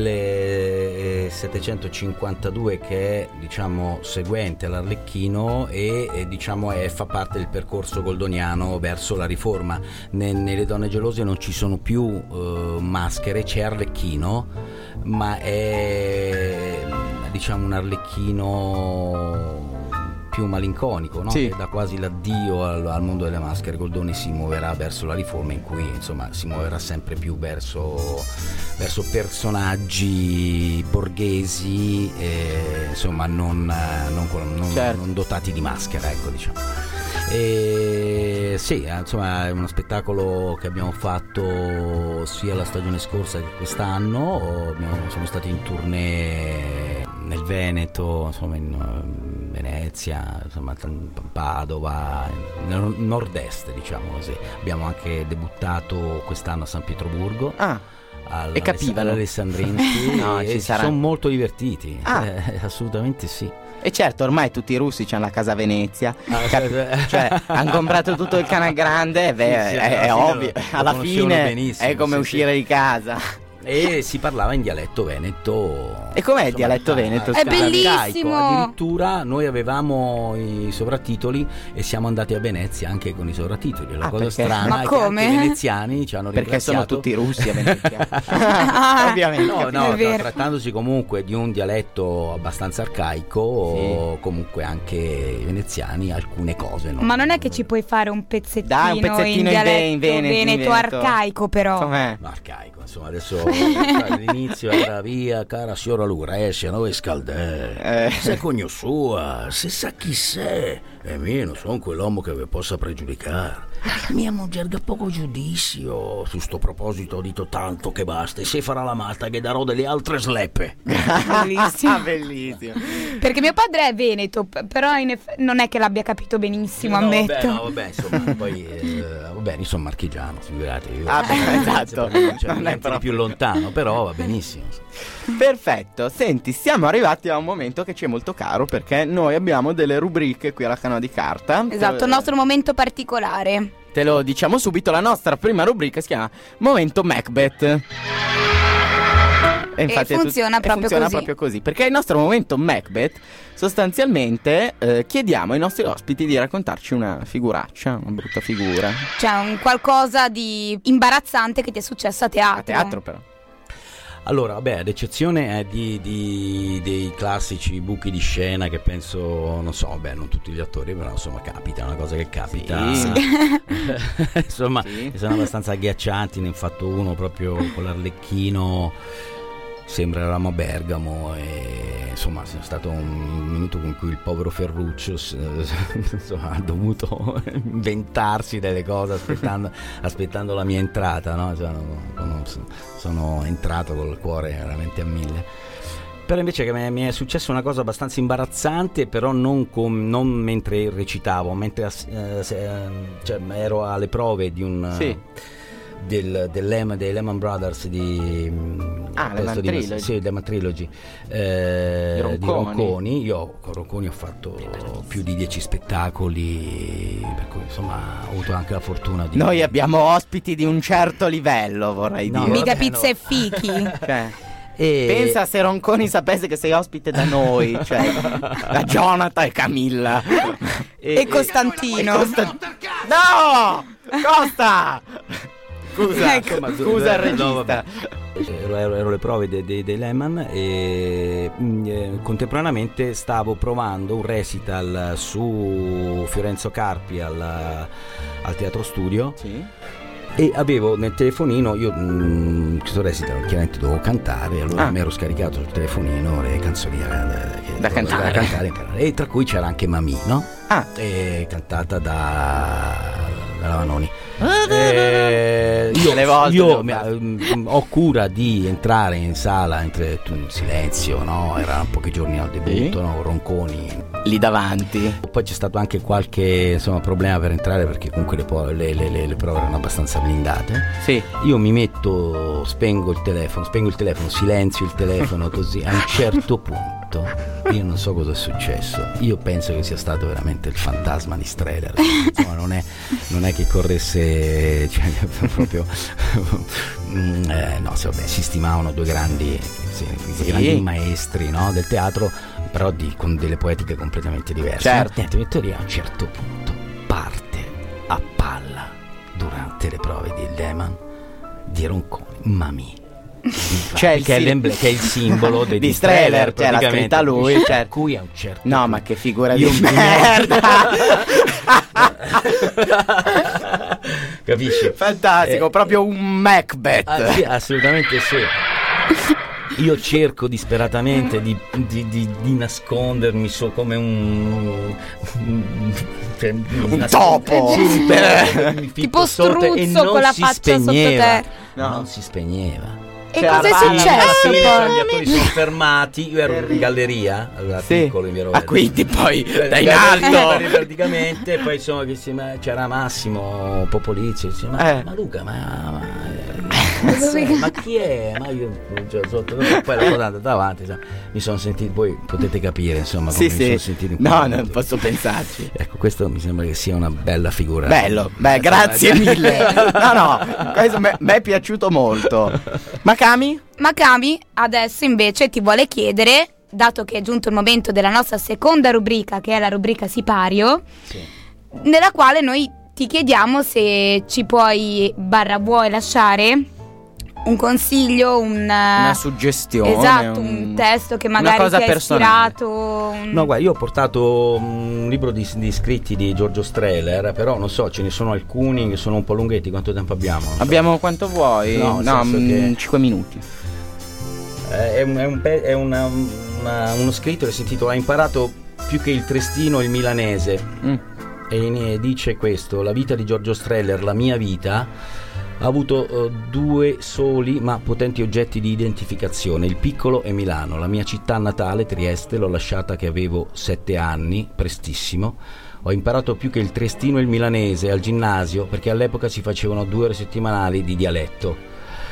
millesettecentocinquantadue che è, diciamo, seguente all'Arlecchino e, e diciamo è, fa parte del percorso goldoniano verso la riforma. Ne, nelle Donne gelose non ci sono più uh, maschere, c'è Arlecchino, ma è, diciamo, un Arlecchino più malinconico, no? Sì. Che dà quasi l'addio al, al mondo delle maschere. Goldoni si muoverà verso la riforma, in cui, insomma, si muoverà sempre più verso, verso personaggi borghesi, eh, insomma, non, non, non, Certo. non dotati di maschera, ecco, diciamo. E sì, insomma, è uno spettacolo che abbiamo fatto sia la stagione scorsa che quest'anno. Abbiamo, siamo stati in tournée nel Veneto, insomma, in uh, Venezia, insomma, Padova, nel nord-est, diciamo così. Abbiamo anche debuttato quest'anno a San Pietroburgo. Ah, e capivano. All'Alessandrinski. No, E ci si sarà. sono molto divertiti. Ah. Eh, assolutamente sì. e certo, ormai tutti i russi hanno la casa a Venezia. Ah, Cap- cioè, hanno comprato tutto il Canal Grande, beh, Sì, sì, è, alla è fine ovvio. lo- lo Alla conoscevano fine benissimo, è come sì, uscire sì. di casa. E si parlava in dialetto veneto. E com'è il Insomma, dialetto ah, veneto? È Scusa? bellissimo. arcaico. Addirittura noi avevamo i sovrattitoli e siamo andati a Venezia anche con i sovratitoli. La Ah, cosa perché? strana Ma è come? che anche i veneziani ci hanno Perché sono ringraziato. tutti russi a Venezia. Ah, Ovviamente. No, È no, vero. tra- trattandosi comunque di un dialetto abbastanza arcaico, o comunque anche i veneziani alcune cose non. Ma non è che ci puoi fare un pezzettino, Dai, un pezzettino in in ve- dialetto in Veneto, in veneto Veneto. arcaico, però. Com'è? No, arcaico, insomma, adesso all'inizio era via, cara signora Lucrezia, noi scaldè. Eh. Se cogno sua, se sa chi sei, e io non sono quell'uomo che vi possa pregiudicare. Mia moglie ha poco giudizio su sto proposito, ho detto tanto che basta, e se farà la matta che darò delle altre sleppe. Bellissimo. Ah, bellissimo. Perché mio padre è veneto, p- però in eff- non è che l'abbia capito benissimo, No, ammetto. Vabbè, no, vabbè, insomma, poi eh, vabbè, io sono marchigiano, figuratevi. Ah, beh, esatto. Per me non c'è Non è niente di proprio- più lontano, però va benissimo. Perfetto, senti, siamo arrivati a un momento che ci è molto caro, perché noi abbiamo delle rubriche qui alla Canoa di Carta. Esatto, il nostro momento particolare. Te lo diciamo subito, la nostra prima rubrica si chiama Momento Macbeth. E, infatti è tut- funziona e proprio funziona così. proprio così. Perché il nostro momento Macbeth, sostanzialmente, eh, chiediamo ai nostri ospiti di raccontarci una figuraccia, una brutta figura. Cioè un qualcosa di imbarazzante che ti è successo a teatro. A teatro però. Allora, vabbè, ad eccezione eh, di, di- dei classici buchi di scena che penso, non so, vabbè, non tutti gli attori, però insomma capita, è una cosa che capita. Sì. Insomma, Sì. sono abbastanza agghiaccianti, ne ho fatto uno proprio con l'Arlecchino, sembra eravamo a Bergamo e insomma è stato un minuto con cui il povero Ferruccio s- insomma, ha dovuto inventarsi delle cose aspettando, aspettando la mia entrata, no? Cioè, sono, sono entrato col cuore veramente a mille. Però invece che mi mi è successa una cosa abbastanza imbarazzante, però non, com- non mentre recitavo, mentre ass- eh, se- ehm, cioè, ero alle prove di un Sì. del, del Lehman- dei Lehman Brothers di Ah, questo Lehman di- Trilogy. sì, Lehman Trilogy eh, Di di Ronconi. Ronconi. Io con Ronconi ho fatto più di dieci spettacoli, per cui insomma ho avuto anche la fortuna di Noi abbiamo ospiti di un certo livello, vorrei No, dire. Mica vabbè, pizza no. e fichi. Cioè, E... Pensa se Ronconi sapesse che sei ospite da noi, cioè da Jonathan e Camilla e, e Costantino. E Costan- no! Costa! Scusa, Ecco. insomma, scusa il regista. No, vabbè. Ero, ero, ero le prove dei de, de Lehman e mh, eh, contemporaneamente stavo provando un recital su Fiorenzo Carpi al, al Teatro Studio. Sì. E avevo nel telefonino, io mh, questo recital chiaramente dovevo cantare, allora Ah. mi ero scaricato sul telefonino le canzoni da, Da cantare. da cantare, e tra cui c'era anche Mamì, no? Ah. E cantata da, da Lavanoni. Eh, io Le volte io devo mi- mm, ho cura di entrare in sala entre tu- in silenzio, no? Erano pochi giorni al debutto, Sì. no? Ronconi. Lì davanti. Poi c'è stato anche qualche insomma problema per entrare perché comunque le, po- le, le, le, le prove erano abbastanza blindate. Sì. Io mi metto, spengo il telefono, spengo il telefono, silenzio il telefono così. A un certo punto, io non so cosa è successo. Io penso che sia stato veramente il fantasma di Streller. Insomma, non è, non è che corresse, cioè, proprio. mm, eh, no, sì, vabbè, si stimavano due grandi, sì, Sì. grandi maestri, no, del teatro, però di, con delle poetiche completamente diverse. Certo. Niente, metto lì, a un certo punto parte a palla durante le prove di Lehman di Ronconi Mamì. Cioè, il che, è sim- l'emble- che è il simbolo dei di Streller, cioè l'ha praticamente. scritta lui, Per certo. cui a un certo No, punto ma che figura io di mi merda. capisci? Fantastico, Eh, proprio un Macbeth. Ah, sì, assolutamente sì. Io cerco disperatamente di, di, di, di nascondermi so come un, un, cioè, Un nas- topo. Sì, un topo, mi Tipo fitto sotto e struzzo non con la si faccia sotto spegneva. te. No. Non si spegneva. E Cioè, cosa è alla fine- successo Alla fine, cioè, gli poi? attori sono fermati. Io ero in galleria, allora Sì. piccolo in Via Ah, quindi poi da in galleria, alto. praticamente. Poi insomma che si- ma- c'era Massimo Popolizio, dice, ma, Eh. ma Luca, ma, ma, eh, ma chi è? Ma io cioè, sotto, poi la cosa andata avanti, insomma, mi sono sentito, voi potete capire insomma come Sì, mi sono sì. sentito in No, quel non momento. posso pensarci. Ecco, questo mi sembra che sia una bella figura. Bello, beh, grazie mille. No, no, questo mi mi è piaciuto molto. Makami? Makami adesso invece ti vuole chiedere, dato che è giunto il momento della nostra seconda rubrica, che è la rubrica Sipario, Sì. nella quale noi ti chiediamo se ci puoi barra vuoi lasciare un consiglio, un, Una suggestione. esatto, un testo che magari una cosa ti ha personale. ispirato. un- No, guarda, io ho portato un libro di, di scritti di Giorgio Streller, però non so, ce ne sono alcuni che sono un po' lunghetti. Quanto tempo abbiamo? Non so. Abbiamo quanto vuoi? No, nel senso mm, che- cinque minuti. Eh, È, un, è, un pe- è una- una- uno scritto che si intitola "Ha imparato più che il triestino il milanese", Mm. e in- dice questo: la vita di Giorgio Streller, la mia vita, ha avuto eh, due soli ma potenti oggetti di identificazione: il piccolo e Milano. La mia città natale, Trieste, l'ho lasciata che avevo sette anni, prestissimo. Ho imparato più che il triestino e il milanese al ginnasio, perché all'epoca si facevano due ore settimanali di dialetto.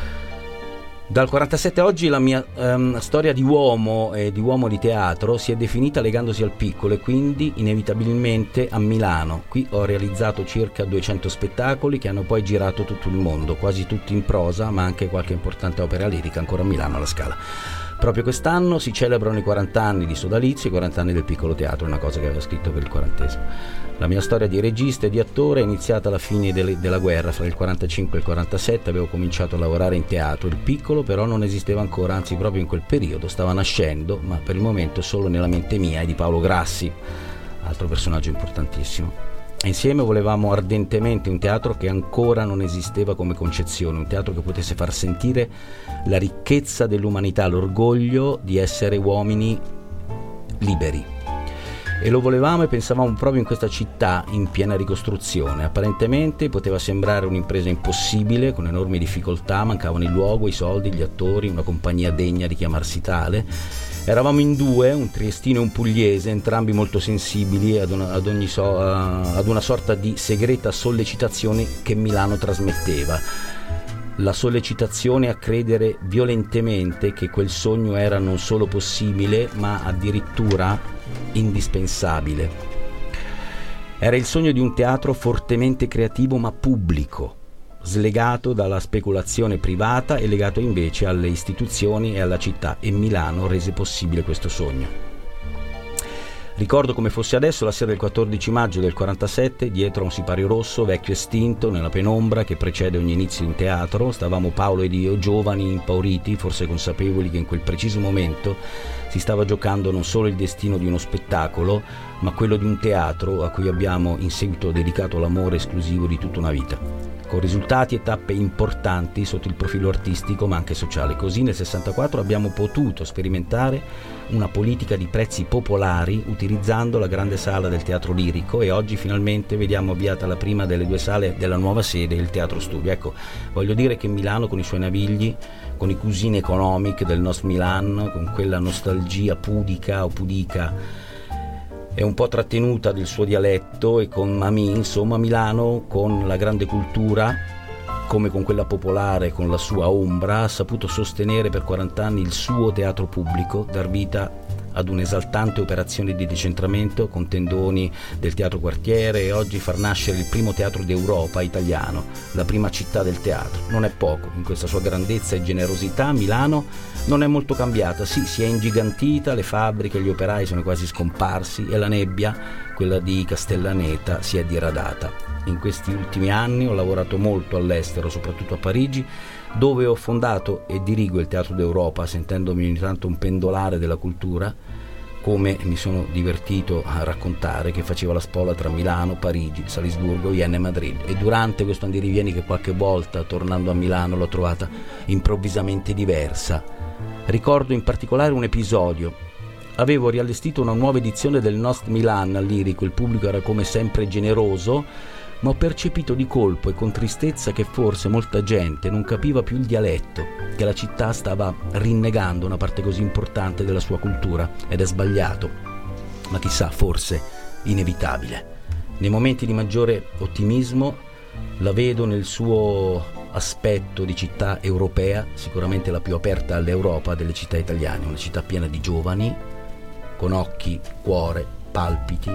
Dal quarantasette a oggi la mia ehm, storia di uomo e di uomo di teatro si è definita legandosi al piccolo e quindi inevitabilmente a Milano. Qui ho realizzato circa duecento spettacoli che hanno poi girato tutto il mondo, quasi tutti in prosa, ma anche qualche importante opera lirica ancora a Milano alla Scala. Proprio quest'anno si celebrano i quaranta anni di Sodalizio, i quaranta anni del piccolo teatro, una cosa che avevo scritto per il quarantesimo. La mia storia di regista e di attore è iniziata alla fine delle, della guerra, fra il quarantacinque e il quarantasette avevo cominciato a lavorare in teatro. Il piccolo però non esisteva ancora, anzi proprio in quel periodo stava nascendo, ma per il momento solo nella mente mia e di Paolo Grassi, altro personaggio importantissimo. Insieme volevamo ardentemente un teatro che ancora non esisteva come concezione, un teatro che potesse far sentire la ricchezza dell'umanità, l'orgoglio di essere uomini liberi. E lo volevamo e pensavamo proprio in questa città in piena ricostruzione. Apparentemente poteva sembrare un'impresa impossibile, con enormi difficoltà, mancavano il luogo, i soldi, gli attori, una compagnia degna di chiamarsi tale. Eravamo in due, un triestino e un pugliese, entrambi molto sensibili ad una, ad ogni so, ad una sorta di segreta sollecitazione che Milano trasmetteva. La sollecitazione a credere violentemente che quel sogno era non solo possibile, ma addirittura indispensabile. Era il sogno di un teatro fortemente creativo ma pubblico, slegato dalla speculazione privata e legato invece alle istituzioni e alla città, e Milano rese possibile questo sogno. Ricordo come fosse adesso la sera del quattordici maggio del quarantasette, dietro a un sipario rosso, vecchio estinto, nella penombra che precede ogni inizio in teatro, stavamo Paolo ed io, giovani, impauriti, forse consapevoli che in quel preciso momento si stava giocando non solo il destino di uno spettacolo, ma quello di un teatro a cui abbiamo in seguito dedicato l'amore esclusivo di tutta una vita, con risultati e tappe importanti sotto il profilo artistico ma anche sociale. Così nel sessantaquattro abbiamo potuto sperimentare una politica di prezzi popolari utilizzando la grande sala del Teatro Lirico, e oggi finalmente vediamo avviata la prima delle due sale della nuova sede, il Teatro Studio. Ecco, voglio dire che Milano con i suoi navigli, con i cusini economic del nostro Milan, con quella nostalgia pudica o pudica è un po' trattenuta del suo dialetto, e con Mamì, insomma Milano con la grande cultura, come con quella popolare, con la sua ombra, ha saputo sostenere per quaranta anni il suo teatro pubblico, dar vita ad un'esaltante operazione di decentramento con tendoni del teatro quartiere, e oggi far nascere il primo teatro d'Europa italiano, la prima città del teatro. Non è poco, in questa sua grandezza e generosità Milano non è molto cambiata, sì, si è ingigantita, le fabbriche, gli operai sono quasi scomparsi e la nebbia, quella di Castellaneta, si è diradata. In questi ultimi anni ho lavorato molto all'estero, soprattutto a Parigi, dove ho fondato e dirigo il Teatro d'Europa, sentendomi ogni tanto un pendolare della cultura, come mi sono divertito a raccontare che faceva la spola tra Milano, Parigi, Salisburgo, Vienna e Madrid. E durante questo andirivieni, che qualche volta tornando a Milano l'ho trovata improvvisamente diversa, ricordo in particolare un episodio. Avevo riallestito una nuova edizione del Nost Milan al Lirico, il pubblico era come sempre generoso, ma ho percepito di colpo e con tristezza che forse molta gente non capiva più il dialetto, che la città stava rinnegando una parte così importante della sua cultura, ed è sbagliato, ma chissà, forse inevitabile. Nei momenti di maggiore ottimismo la vedo nel suo aspetto di città europea, sicuramente la più aperta all'Europa delle città italiane, una città piena di giovani, con occhi, cuore, palpiti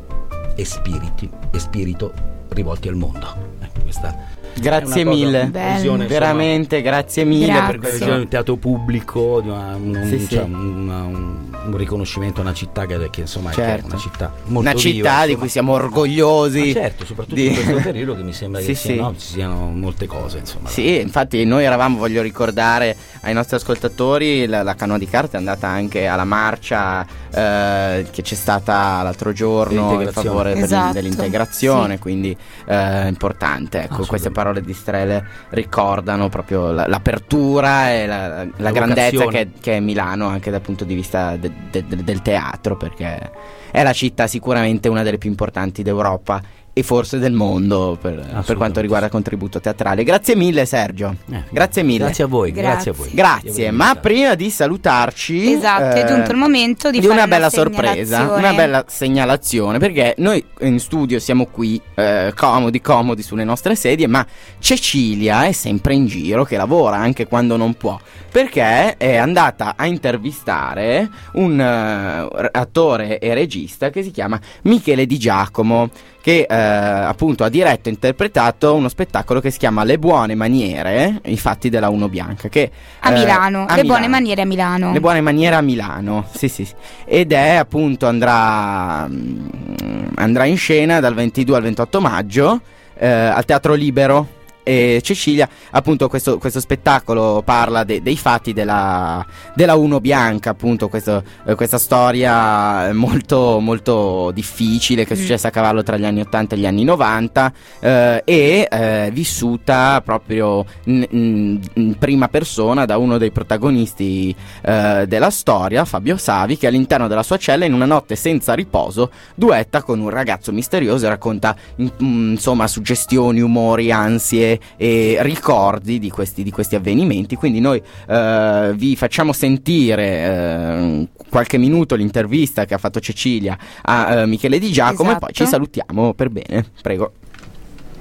e spiriti e spirito rivolti al mondo. Ecco, questa grazie mille, visione, veramente insomma, grazie mille grazie. per la questo. visione del teatro pubblico, di una, un, Sì, un, sì. cioè, una, un, un riconoscimento a una città che, che insomma Certo. è, che è una città molto Una città viva, di insomma. cui siamo orgogliosi. Ma certo, soprattutto di- in questo periodo, che mi sembra Sì, che sì. siano, ci siano molte cose, insomma. Sì, infatti noi eravamo, voglio ricordare ai nostri ascoltatori, la, la Canoa di Carta è andata anche alla marcia eh, che c'è stata l'altro giorno in Dell'integrazione. favore per- Esatto, dell'integrazione, sì. quindi eh, importante. Ecco, queste parole di Strele ricordano proprio la- l'apertura e la, la La grandezza vocazione. che, che è Milano anche dal punto di vista de- de- de- del teatro, perché è la città sicuramente una delle più importanti d'Europa e forse del mondo per, per quanto riguarda il contributo teatrale. Grazie mille Sergio, Eh, grazie mille. Grazie a voi, Grazie. grazie a voi. Grazie, ma prima di salutarci Esatto, è eh, giunto il momento di, di fare una bella sorpresa, segnalazione. una bella segnalazione, perché noi in studio siamo qui eh, comodi comodi sulle nostre sedie, ma Cecilia è sempre in giro, che lavora anche quando non può, perché è andata a intervistare un eh, attore e regista che si chiama Michele Di Giacomo, che eh, appunto ha diretto e interpretato uno spettacolo che si chiama Le buone maniere, i fatti della Uno Bianca, che A eh, Milano, a le Milano. buone maniere a Milano. Le buone maniere a Milano, sì, sì, sì. Ed è appunto andrà mm, andrà in scena dal ventidue al ventotto maggio eh, al Teatro Libero. E Cecilia, appunto, questo, questo spettacolo parla de- dei fatti della, della Uno Bianca, appunto, questo, eh, questa storia molto, molto difficile che è successa a cavallo tra gli anni ottanta e gli anni novanta, eh, e eh, vissuta proprio in, in- in prima persona da uno dei protagonisti eh, della storia, Fabio Savi, che all'interno della sua cella in una notte senza riposo duetta con un ragazzo misterioso e racconta in- insomma suggestioni, umori, ansie e ricordi di questi, di questi avvenimenti. Quindi noi eh, vi facciamo sentire eh, qualche minuto l'intervista che ha fatto Cecilia a eh, Michele Di Giacomo, Esatto. e poi ci salutiamo per bene. Prego.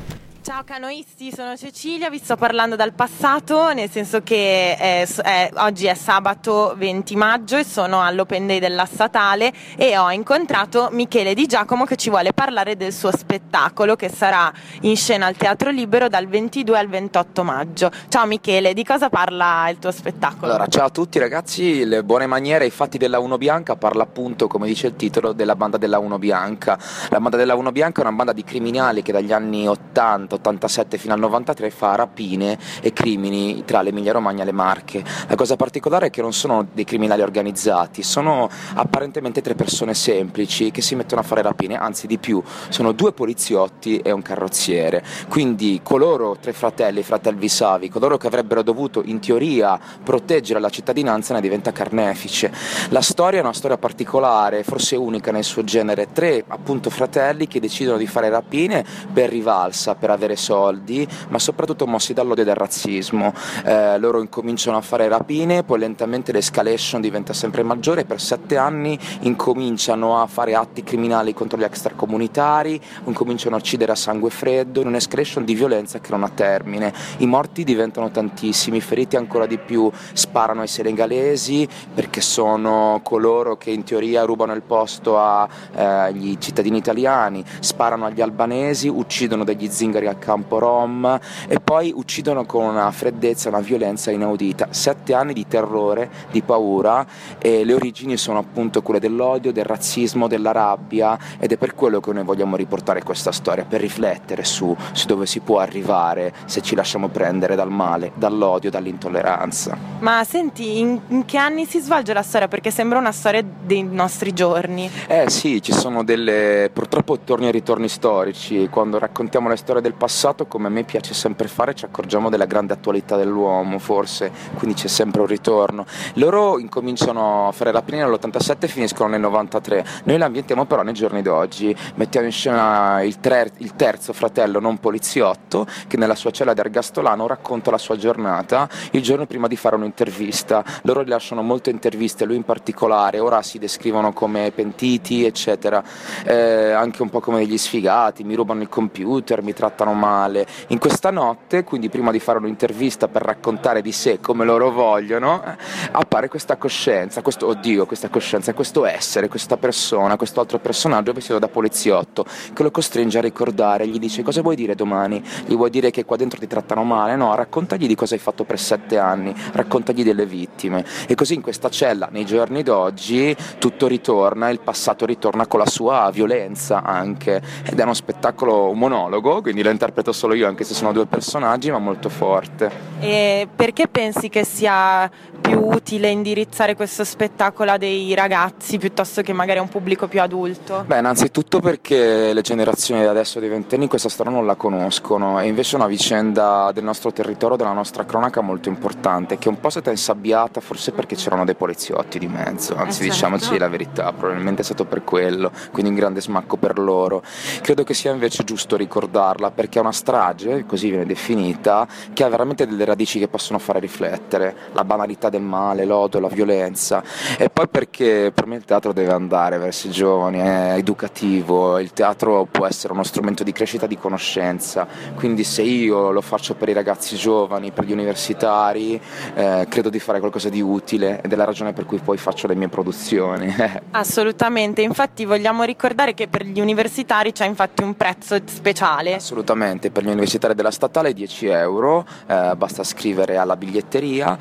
Ciao canoisti, sono Cecilia, vi sto parlando dal passato, nel senso che è, è, oggi è sabato venti maggio e sono all'Open Day della Statale e ho incontrato Michele Di Giacomo che ci vuole parlare del suo spettacolo che sarà in scena al Teatro Libero dal ventidue al ventotto maggio. Ciao Michele, di cosa parla il tuo spettacolo? Allora, ciao a tutti ragazzi, le buone maniere, i fatti della Uno Bianca parla appunto, come dice il titolo, della banda della Uno Bianca. La banda della Uno Bianca è una banda di criminali che dagli anni ottanta ottantasette fino al novantatré fa rapine e crimini tra l'Emilia Romagna e le Marche. La cosa particolare è che non sono dei criminali organizzati, sono apparentemente tre persone semplici che si mettono a fare rapine, anzi di più, sono due poliziotti e un carrozziere. Quindi coloro, tre fratelli, fratelli Savi, coloro che avrebbero dovuto in teoria proteggere la cittadinanza, ne diventa carnefice. La storia è una storia particolare, forse unica nel suo genere, tre appunto fratelli che decidono di fare rapine per rivalsa, per avere soldi, ma soprattutto mossi dall'odio e dal razzismo. Eh, loro incominciano a fare rapine, poi lentamente l'escalation diventa sempre maggiore, per sette anni incominciano a fare atti criminali contro gli extracomunitari, incominciano a uccidere a sangue freddo, in un'escalation di violenza che non ha termine. I morti diventano tantissimi, i feriti ancora di più, sparano ai senegalesi perché sono coloro che in teoria rubano il posto agli eh, cittadini italiani, sparano agli albanesi, uccidono degli zingari al campo Rom e poi uccidono con una freddezza, una violenza inaudita. Sette anni di terrore, di paura, e le origini sono appunto quelle dell'odio, del razzismo, della rabbia, ed è per quello che noi vogliamo riportare questa storia, per riflettere su, su dove si può arrivare se ci lasciamo prendere dal male, dall'odio, dall'intolleranza. Ma senti, in, in che anni si svolge la storia? Perché sembra una storia dei nostri giorni. Eh sì, ci sono delle purtroppo torni e ritorni storici. Quando raccontiamo la storia del passato, come a me piace sempre fare, ci accorgiamo della grande attualità dell'uomo, forse, quindi c'è sempre un ritorno. Loro incominciano a fare rapine nell'ottantasette e finiscono nel novantatré. Noi l'ambientiamo però nei giorni d'oggi, mettiamo in scena il, tre, il terzo fratello non poliziotto che nella sua cella di Ergastolano racconta la sua giornata il giorno prima di fare un'intervista. Loro rilasciano molte interviste, lui in particolare, ora si descrivono come pentiti eccetera, eh, anche un po' come degli sfigati, mi rubano il computer, mi trattano male. In questa notte, quindi prima di fare un'intervista per raccontare di sé come loro vogliono, appare questa coscienza, questo oddio, questa coscienza, questo essere, questa persona, questo altro personaggio vestito da poliziotto che lo costringe a ricordare, gli dice: cosa vuoi dire domani? Gli vuoi dire che qua dentro ti trattano male? No, raccontagli di cosa hai fatto per sette anni, raccontagli delle vittime. E così in questa cella, nei giorni d'oggi, tutto ritorna, il passato ritorna con la sua violenza anche, ed è uno spettacolo, un monologo, quindi lo interpreto solo io anche se sono due personaggi, ma molto forte. E perché pensi che sia più utile indirizzare questo spettacolo a dei ragazzi piuttosto che magari a un pubblico più adulto? Beh, innanzitutto perché le generazioni adesso dei ventenni questa storia non la conoscono, e invece è una vicenda del nostro territorio, della nostra cronaca molto importante, che un po' è stata insabbiata forse perché c'erano dei poliziotti di mezzo, anzi eh certo. Diciamoci la verità, probabilmente è stato per quello, quindi un grande smacco per loro. Credo che sia invece giusto ricordarla perché è una strage, così viene definita, che ha veramente delle radici che possono fare riflettere, la banalità del male, l'odio, la violenza, e poi perché per me il teatro deve andare verso i giovani, è educativo, il teatro può essere uno strumento di crescita, di conoscenza, quindi se io lo faccio per i ragazzi giovani, per gli universitari, eh, credo di fare qualcosa di utile, ed è la ragione per cui poi faccio le mie produzioni. Assolutamente, infatti vogliamo ricordare che per gli universitari c'è infatti un prezzo speciale. Assolutamente, per gli universitari della Statale dieci euro, eh, basta scrivere alla biglietteria,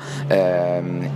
eh,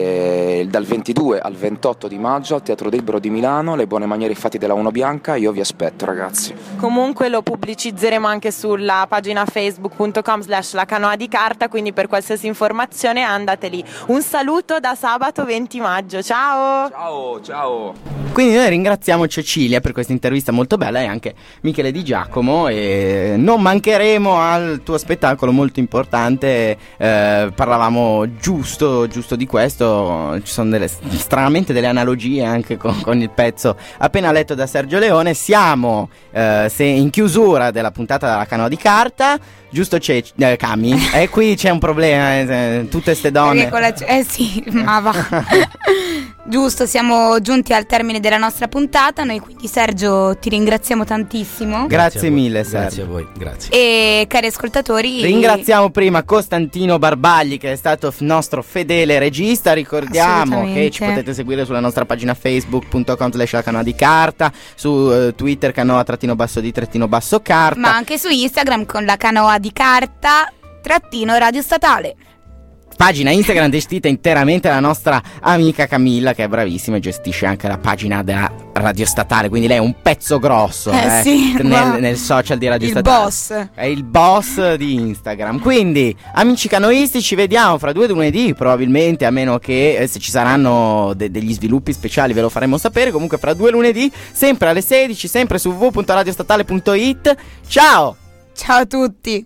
e dal ventidue al ventotto di maggio al Teatro Libero di Milano, le buone maniere, i fatti della Uno Bianca, io vi aspetto ragazzi. Comunque lo pubblicizzeremo anche sulla pagina facebook punto com slash la canoa di carta, quindi per qualsiasi informazione andate lì. Un saluto da sabato venti maggio, ciao! Ciao, ciao! Quindi noi ringraziamo Cecilia per questa intervista molto bella e anche Michele Di Giacomo, e non mancheremo al tuo spettacolo molto importante, eh, parlavamo giusto, giusto di questo, ci sono delle, stranamente delle analogie anche con, con il pezzo appena letto da Sergio Leone. Siamo eh, se in chiusura della puntata della Canoa di Carta, giusto c'è eh, Cami? E qui c'è un problema, eh, tutte ste donne. C- eh sì, ma va. Giusto, siamo giunti al termine della nostra puntata. Noi quindi, Sergio, ti ringraziamo tantissimo. Grazie a voi, mille, Sergio. Grazie a voi, grazie. E cari ascoltatori, Ringraziamo prima Costantino Barbagli, che è stato f- nostro fedele regista. Ricordiamo che ci potete seguire sulla nostra pagina facebook punto com slash la canoa di carta, su uh, Twitter canoa trattino basso di trattino basso carta, ma anche su Instagram con la canoa di carta trattino radio statale. Pagina Instagram gestita interamente dalla nostra amica Camilla, che è bravissima e gestisce anche la pagina della Radio Statale, quindi lei è un pezzo grosso eh, eh, sì, nel, nel social di Radio il Statale. Boss. È il boss di Instagram. Quindi, amici canoisti, ci vediamo fra due lunedì, probabilmente, a meno che eh, se ci saranno de- degli sviluppi speciali ve lo faremo sapere. Comunque fra due lunedì, sempre alle sedici, sempre su w w w punto radio statale punto i t. Ciao! Ciao a tutti!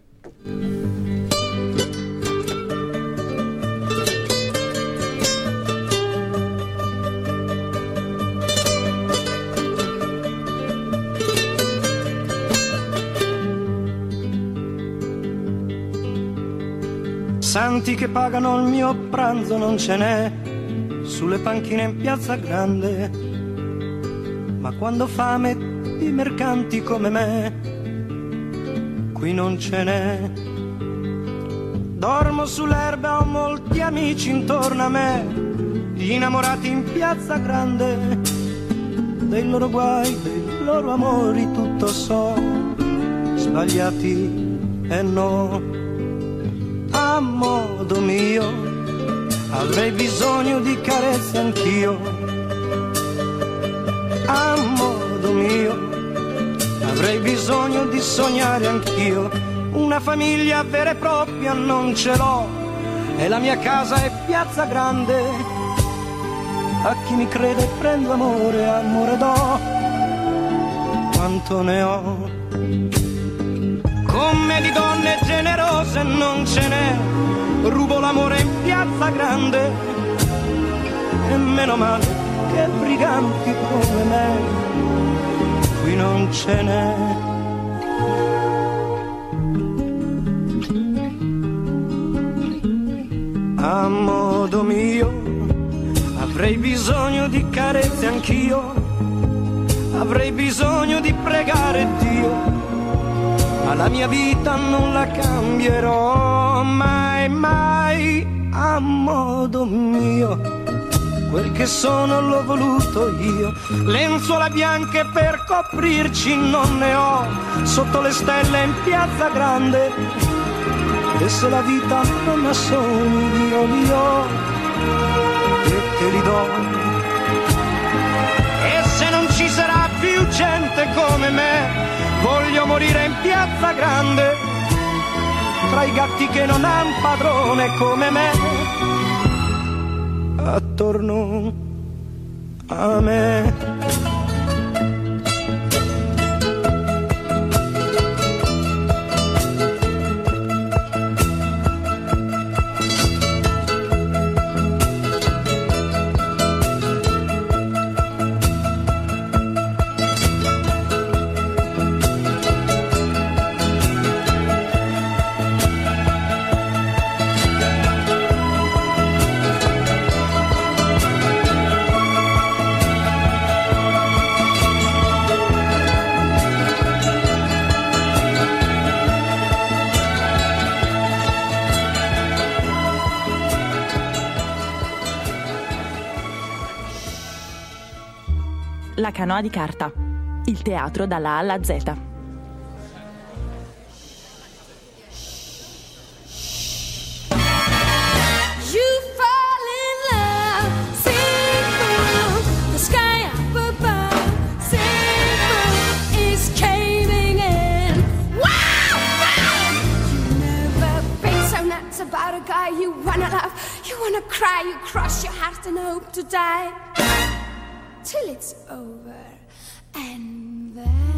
Santi che pagano il mio pranzo non ce n'è sulle panchine in Piazza Grande, ma quando ho fame di mercanti come me qui non ce n'è. Dormo sull'erba, ho molti amici intorno a me, gli innamorati in Piazza Grande, dei loro guai, dei loro amori tutto so, sbagliati e no. A modo mio avrei bisogno di carezze anch'io, a modo mio avrei bisogno di sognare anch'io. Una famiglia vera e propria non ce l'ho e la mia casa è Piazza Grande. A chi mi crede prendo amore, amore do, quanto ne ho. Come di donne generose non ce n'è, rubo l'amore in Piazza Grande, e meno male che briganti come me qui non ce n'è. A modo mio avrei bisogno di carezze anch'io, avrei bisogno di pregare Dio, ma la mia vita non la cambierò mai, mai. A modo mio quel che sono l'ho voluto io, lenzuola bianche per coprirci non ne ho, sotto le stelle in Piazza Grande, e se la vita non ha sogni io li ho e te li do. E se non ci sarà più gente come me, voglio morire in Piazza Grande, tra i gatti che non han padrone come me, attorno a me. La canoa di carta, il teatro dalla A alla Z. About a guy you wanna love, you wanna cry, you cross your heart and hope to die till it's over, and then